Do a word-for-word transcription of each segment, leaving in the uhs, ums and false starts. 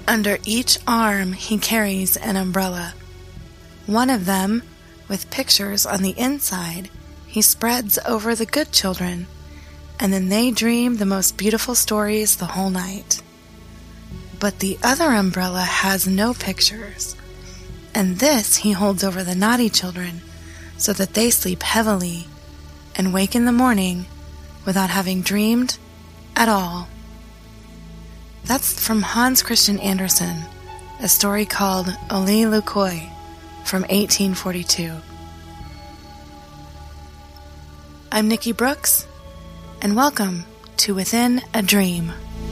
Under each arm he carries an umbrella. One of them, with pictures on the inside, he spreads over the good children, and then they dream the most beautiful stories the whole night. But the other umbrella has no pictures, and this he holds over the naughty children so that they sleep heavily and wake in the morning without having dreamed at all. That's from Hans Christian Andersen, a story called Ole Lukøy from eighteen forty-two. I'm Nikki Brooks, and welcome to Within a Dream.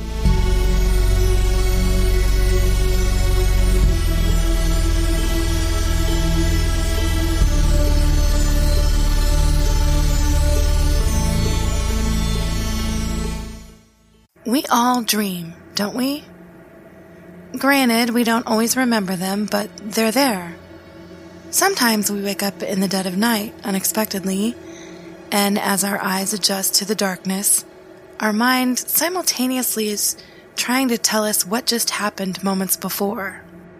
We all dream, don't we? Granted, we don't always remember them, but they're there. Sometimes we wake up in the dead of night, unexpectedly, and as our eyes adjust to the darkness, our mind simultaneously is trying to tell us what just happened moments before.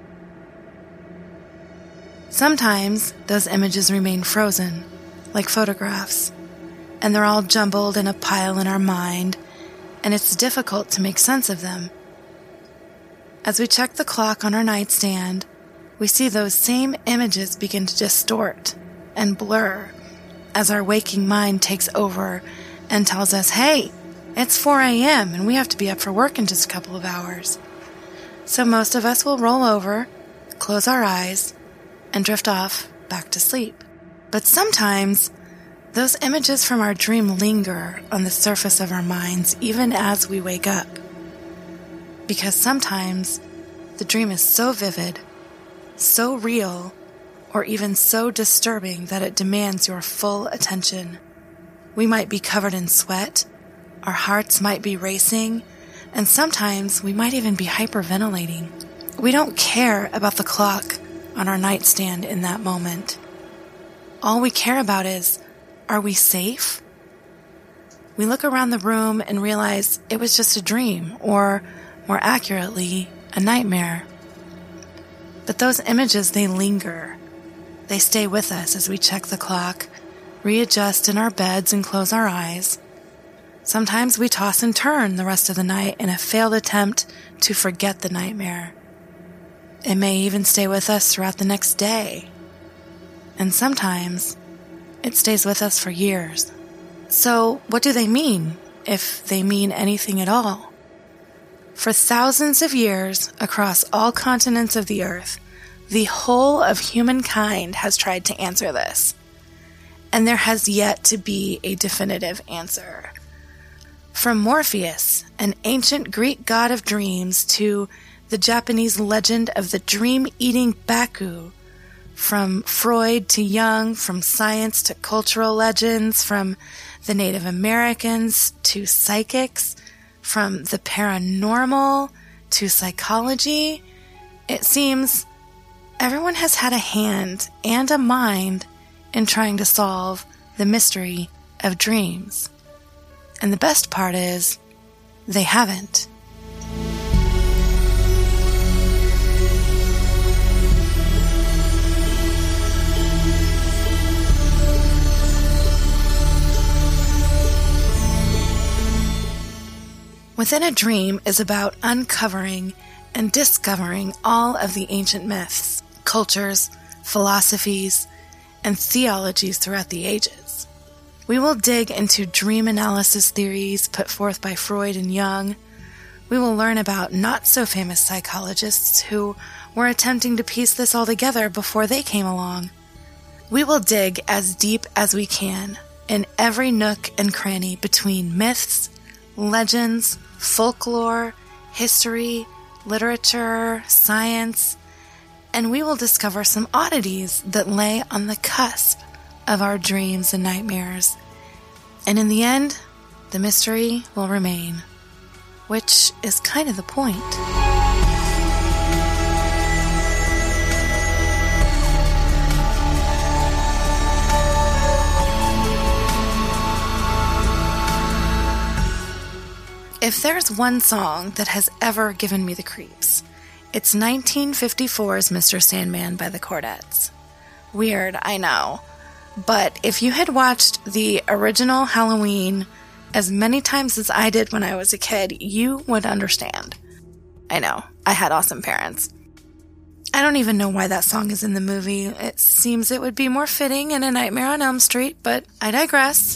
Sometimes those images remain frozen, like photographs, and they're all jumbled in a pile in our mind, and it's difficult to make sense of them. As we check the clock on our nightstand, we see those same images begin to distort and blur as our waking mind takes over and tells us, hey, it's four a.m. and we have to be up for work in just a couple of hours. So most of us will roll over, close our eyes, and drift off back to sleep. But sometimes those images from our dream linger on the surface of our minds even as we wake up. Because sometimes the dream is so vivid, so real, or even so disturbing that it demands your full attention. We might be covered in sweat, our hearts might be racing, and sometimes we might even be hyperventilating. We don't care about the clock on our nightstand in that moment. All we care about is, are we safe? We look around the room and realize it was just a dream, or more accurately, a nightmare. But those images, they linger. They stay with us as we check the clock, readjust in our beds and close our eyes. Sometimes we toss and turn the rest of the night in a failed attempt to forget the nightmare. It may even stay with us throughout the next day. And sometimes it stays with us for years. So what do they mean, if they mean anything at all? For thousands of years, across all continents of the earth, the whole of humankind has tried to answer this. And there has yet to be a definitive answer. From Morpheus, an ancient Greek god of dreams, to the Japanese legend of the dream-eating Baku, from Freud to Jung, from science to cultural legends, from the Native Americans to psychics, from the paranormal to psychology, it seems everyone has had a hand and a mind in trying to solve the mystery of dreams. And the best part is, they haven't. Within a Dream is about uncovering and discovering all of the ancient myths, cultures, philosophies, and theologies throughout the ages. We will dig into dream analysis theories put forth by Freud and Jung. We will learn about not-so-famous psychologists who were attempting to piece this all together before they came along. We will dig as deep as we can in every nook and cranny between myths, legends, folklore, history, literature, science, and we will discover some oddities that lay on the cusp of our dreams and nightmares. And in the end, the mystery will remain, which is kind of the point. If there's one song that has ever given me the creeps, It's nineteen fifty-four's Mister Sandman by the Chordettes. Weird, I know. But if you had watched the original Halloween as many times as I did when I was a kid, you would understand. I know, I had awesome parents. I don't even know why that song is in the movie. It seems it would be more fitting in A Nightmare on Elm Street, but I digress.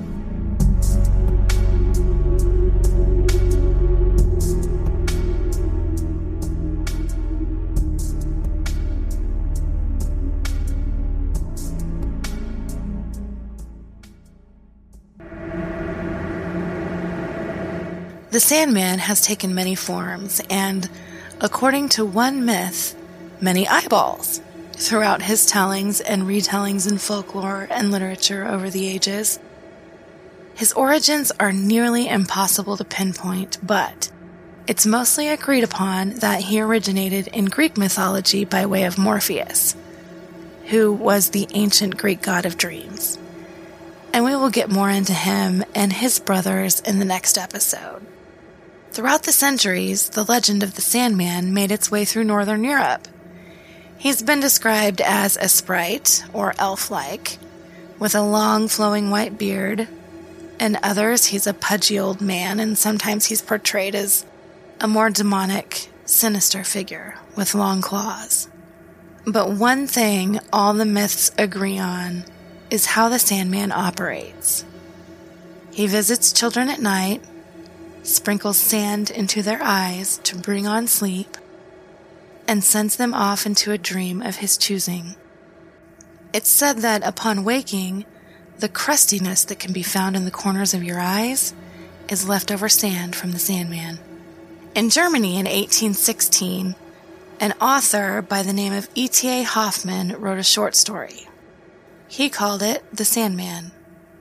The Sandman has taken many forms and, according to one myth, many eyeballs throughout his tellings and retellings in folklore and literature over the ages. His origins are nearly impossible to pinpoint, but it's mostly agreed upon that he originated in Greek mythology by way of Morpheus, who was the ancient Greek god of dreams. And we will get more into him and his brothers in the next episode. Throughout the centuries, the legend of the Sandman made its way through Northern Europe. He's been described as a sprite, or elf-like, with a long flowing white beard. In others, he's a pudgy old man, and sometimes he's portrayed as a more demonic, sinister figure with long claws. But one thing all the myths agree on is how the Sandman operates. He visits children at night, sprinkles sand into their eyes to bring on sleep, and sends them off into a dream of his choosing. It's said that upon waking, the crustiness that can be found in the corners of your eyes is leftover sand from the Sandman. In Germany in eighteen sixteen, an author by the name of E T A Hoffmann wrote a short story. He called it The Sandman.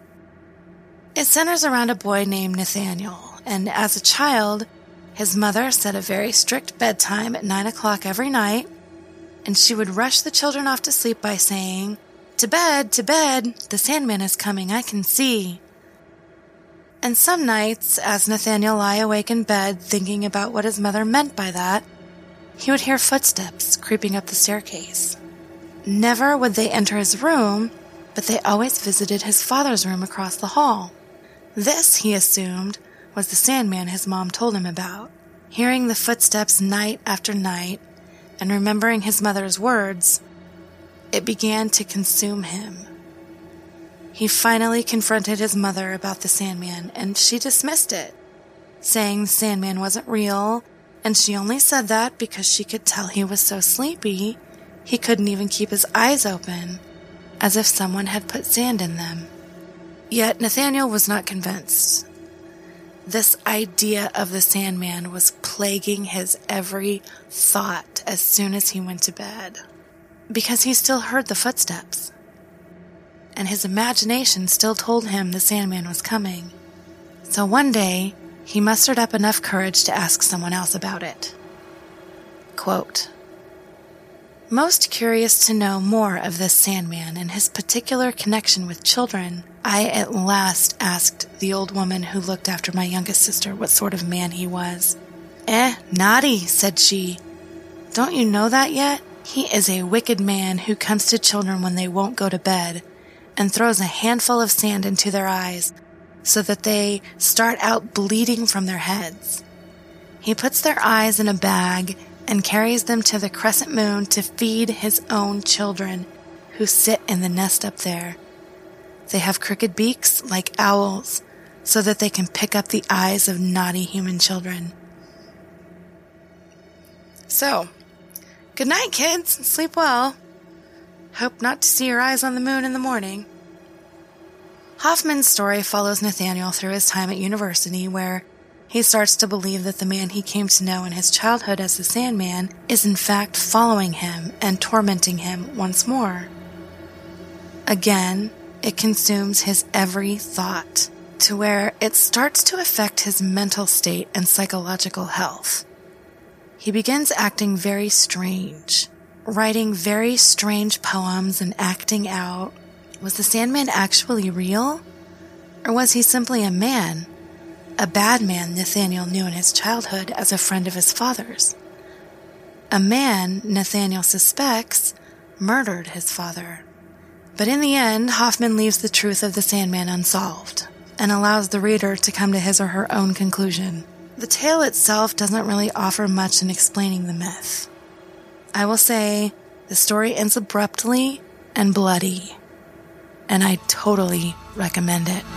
It centers around a boy named Nathaniel, and as a child, his mother set a very strict bedtime at nine o'clock every night, and she would rush the children off to sleep by saying, "To bed, to bed, the Sandman is coming, I can see." And some nights, as Nathaniel lay awake in bed thinking about what his mother meant by that, he would hear footsteps creeping up the staircase. Never would they enter his room, but they always visited his father's room across the hall. This, he assumed, was the Sandman his mom told him about. Hearing the footsteps night after night, and remembering his mother's words, it began to consume him. He finally confronted his mother about the Sandman, and she dismissed it, saying the Sandman wasn't real, and she only said that because she could tell he was so sleepy he couldn't even keep his eyes open, as if someone had put sand in them. Yet Nathaniel was not convinced. This idea of the Sandman was plaguing his every thought as soon as he went to bed, because he still heard the footsteps, and his imagination still told him the Sandman was coming. So one day, he mustered up enough courage to ask someone else about it. Quote, "Most curious to know more of this Sandman and his particular connection with children, I at last asked the old woman who looked after my youngest sister what sort of man he was. 'Eh, naughty,' said she. 'Don't you know that yet? He is a wicked man who comes to children when they won't go to bed and throws a handful of sand into their eyes so that they start out bleeding from their heads. He puts their eyes in a bag and carries them to the crescent moon to feed his own children who sit in the nest up there. They have crooked beaks like owls so that they can pick up the eyes of naughty human children.'" So, good night, kids. Sleep well. Hope not to see your eyes on the moon in the morning. Hoffmann's story follows Nathaniel through his time at university, where he starts to believe that the man he came to know in his childhood as the Sandman is in fact following him and tormenting him once more. Again, it consumes his every thought, to where it starts to affect his mental state and psychological health. He begins acting very strange, writing very strange poems and acting out. Was the Sandman actually real? Or was he simply a man? A bad man Nathaniel knew in his childhood as a friend of his father's? A man, Nathaniel suspects, murdered his father. But in the end, Hoffman leaves the truth of the Sandman unsolved and allows the reader to come to his or her own conclusion. The tale itself doesn't really offer much in explaining the myth. I will say the story ends abruptly and bloody, and I totally recommend it.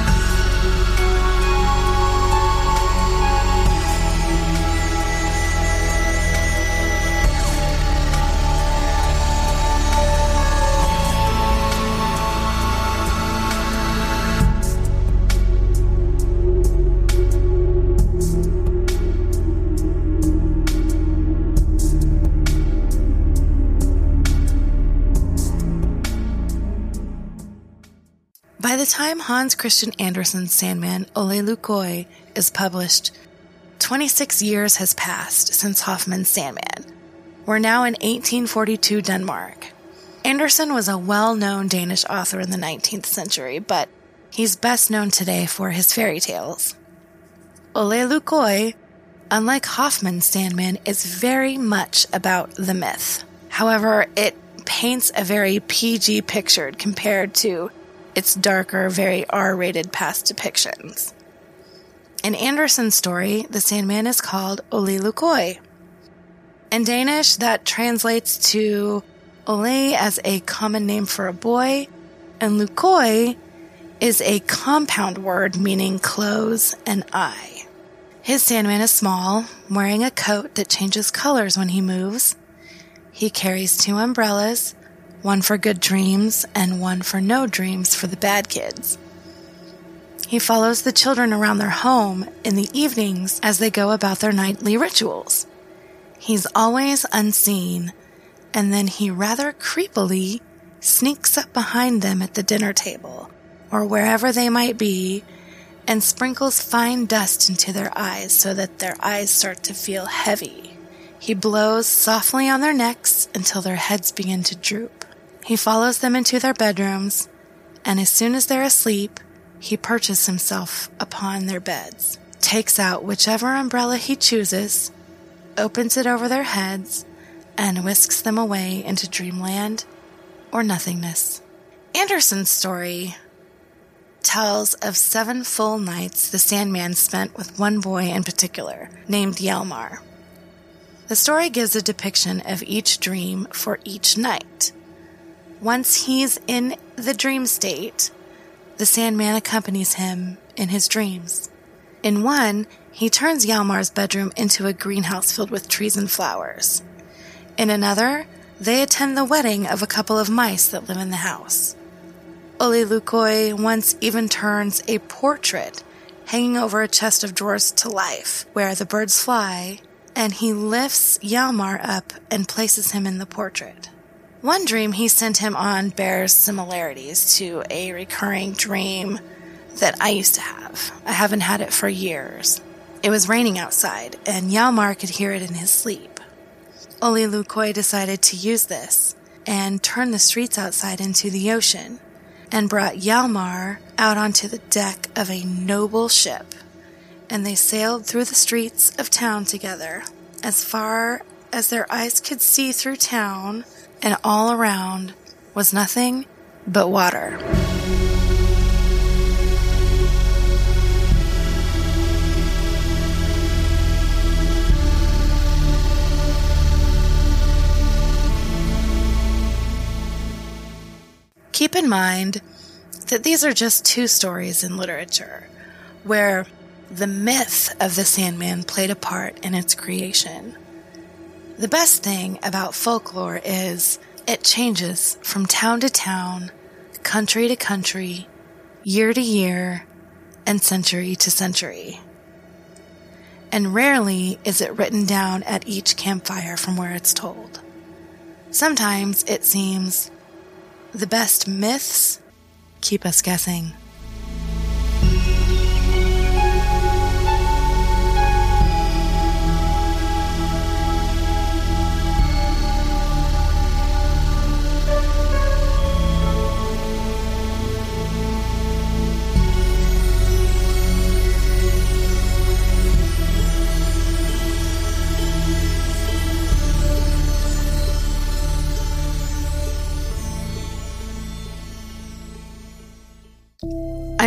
By the time Hans Christian Andersen's Sandman, Ole Lukøy, is published, twenty-six years has passed since Hoffman's Sandman. We're now in eighteen forty-two Denmark. Andersen was a well-known Danish author in the nineteenth century, but he's best known today for his fairy tales. Ole Lukøy, unlike Hoffman's Sandman, is very much about the myth. However, it paints a very P G picture compared to its darker, very R-rated past depictions. In Andersen's story, the Sandman is called Ole Lukøy. In Danish, that translates to Ole as a common name for a boy, and Lukøy is a compound word meaning clothes and eye. His Sandman is small, wearing a coat that changes colors when he moves. He carries two umbrellas, one for good dreams and one for no dreams for the bad kids. He follows the children around their home in the evenings as they go about their nightly rituals. He's always unseen, and then he rather creepily sneaks up behind them at the dinner table, or wherever they might be, and sprinkles fine dust into their eyes so that their eyes start to feel heavy. He blows softly on their necks until their heads begin to droop. He follows them into their bedrooms, and as soon as they're asleep, he perches himself upon their beds, takes out whichever umbrella he chooses, opens it over their heads, and whisks them away into dreamland or nothingness. Andersen's story tells of seven full nights the Sandman spent with one boy in particular, named Hjalmar. The story gives a depiction of each dream for each night. Once he's in the dream state, the Sandman accompanies him in his dreams. In one, he turns Hjalmar's bedroom into a greenhouse filled with trees and flowers. In another, they attend the wedding of a couple of mice that live in the house. Ole Lukøy once even turns a portrait hanging over a chest of drawers to life, where the birds fly, and he lifts Hjalmar up and places him in the portrait. One dream he sent him on bears similarities to a recurring dream that I used to have. I haven't had it for years. It was raining outside, and Hjalmar could hear it in his sleep. Ole Lukøy decided to use this and turn the streets outside into the ocean, and brought Hjalmar out onto the deck of a noble ship, and they sailed through the streets of town together, as far as their eyes could see through town, and all around was nothing but water. Keep in mind that these are just two stories in literature, where the myth of the Sandman played a part in its creation. The best thing about folklore is it changes from town to town, country to country, year to year, and century to century. And rarely is it written down at each campfire from where it's told. Sometimes it seems the best myths keep us guessing.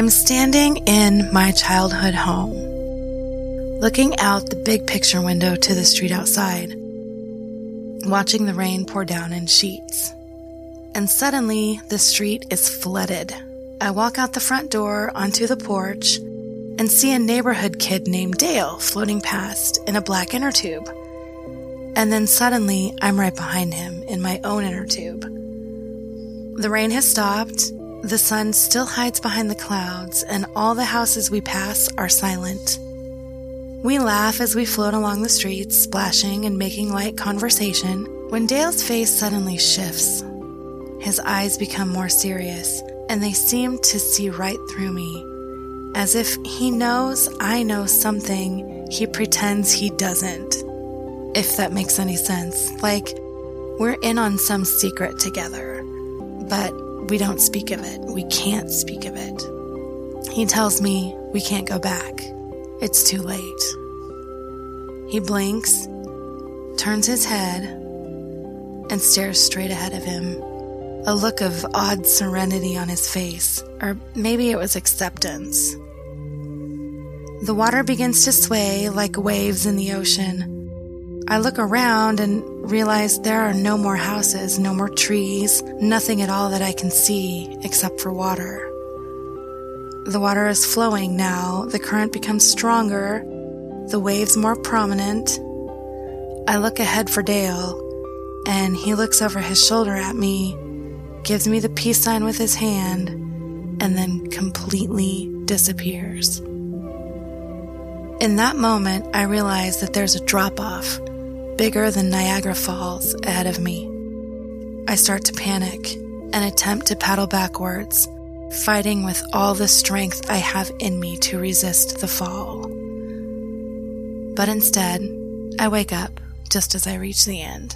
I'm standing in my childhood home, looking out the big picture window to the street outside, watching the rain pour down in sheets. And suddenly, the street is flooded. I walk out the front door onto the porch and see a neighborhood kid named Dale floating past in a black inner tube. And then suddenly, I'm right behind him in my own inner tube. The rain has stopped, the sun still hides behind the clouds, and all the houses we pass are silent. We laugh as we float along the streets, splashing and making light conversation, when Dale's face suddenly shifts. His eyes become more serious, and they seem to see right through me, as if he knows I know something he pretends he doesn't. If that makes any sense. Like, we're in on some secret together, but we don't speak of it. We can't speak of it. He tells me we can't go back. It's too late. He blinks, turns his head, and stares straight ahead of him. A look of odd serenity on his face, or maybe it was acceptance. The water begins to sway like waves in the ocean. I look around and realize there are no more houses, no more trees, nothing at all that I can see except for water. The water is flowing now, the current becomes stronger, the waves more prominent. I look ahead for Dale, and he looks over his shoulder at me, gives me the peace sign with his hand, and then completely disappears. In that moment, I realize that there's a drop-off, bigger than Niagara Falls, ahead of me. I start to panic and attempt to paddle backwards, fighting with all the strength I have in me to resist the fall. But instead, I wake up just as I reach the end.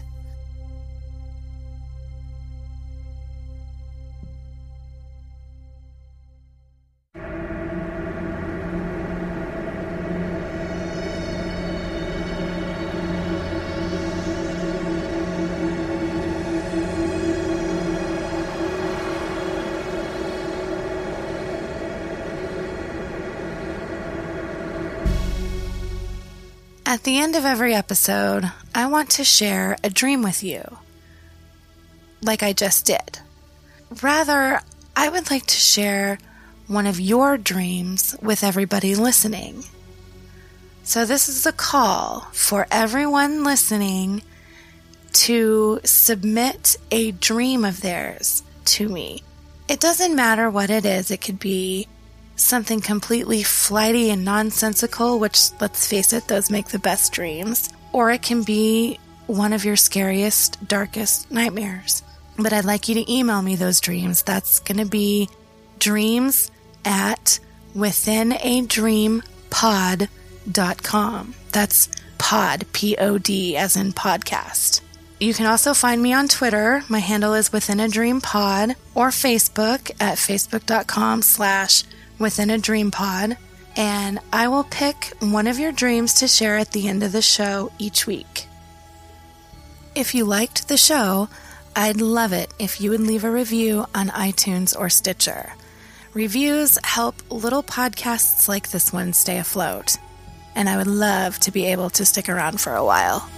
At the end of every episode, I want to share a dream with you, like I just did. Rather, I would like to share one of your dreams with everybody listening. So this is a call for everyone listening to submit a dream of theirs to me. It doesn't matter what it is. It could be something completely flighty and nonsensical, which, let's face it, those make the best dreams. Or it can be one of your scariest, darkest nightmares. But I'd like you to email me those dreams. That's going to be dreams at within a dream pod dot com. That's pod, P O D, as in podcast. You can also find me on Twitter. My handle is Within a Dream Pod, or Facebook at facebook.com slash Within a Dream Pod, and I will pick one of your dreams to share at the end of the show each week. If you liked the show, I'd love it if you would leave a review on iTunes or Stitcher. Reviews help little podcasts like this one stay afloat, and I would love to be able to stick around for a while.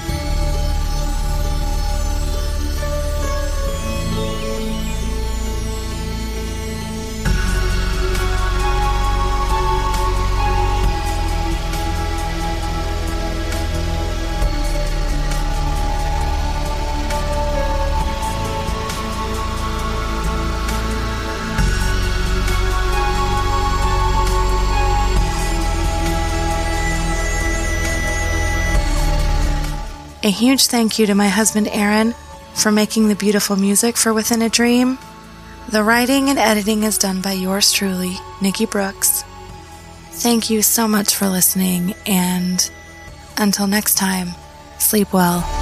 A huge thank you to my husband Aaron for making the beautiful music for Within a Dream. The writing and editing is done by yours truly, Nikki Brooks. Thank you so much for listening, and until next time, sleep well.